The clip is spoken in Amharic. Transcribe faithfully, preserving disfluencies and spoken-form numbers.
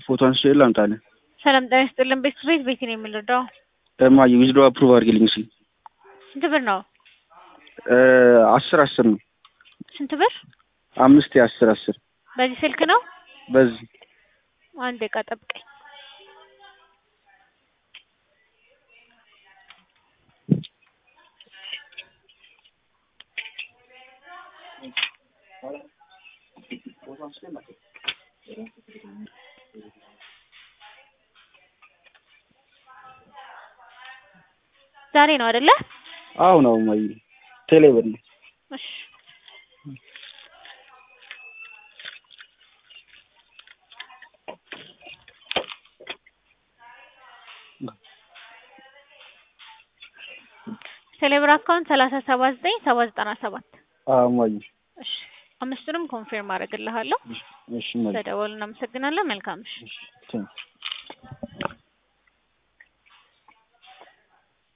ፎቶ አንስቼ ላምጣልህ። ሰላም ጤና ይስጥልን። ቤት ቤት ቤት ነው የምንረዳው። እማዬ ዊዝድሮ አፕሩቭ አድርጊልኝ እስኪ። ስንት ብር ነው? አስር አስር ነው። ስንት ብር? አምስት የአስር አስር። በዚህ ስልክ ነው? በዚህ አንድ ደቂቃ ጠብቀኝ። ዛሬ ነው አይደለ? አዎ ነው እማዬ። ቴሌብር ነው። እሺ ቴሌብር አካውንት ሰላሳ ሰባት ዘጠኝ ሰባ ዘጠና ሰባት። አዎ እማዬ። እሺ አምስቱንም ኮንፊርም አደርግልሃለሁ። እሺ እማዬ። ተደውል። እናመሰግናለን። መልካም እሺ። እሺ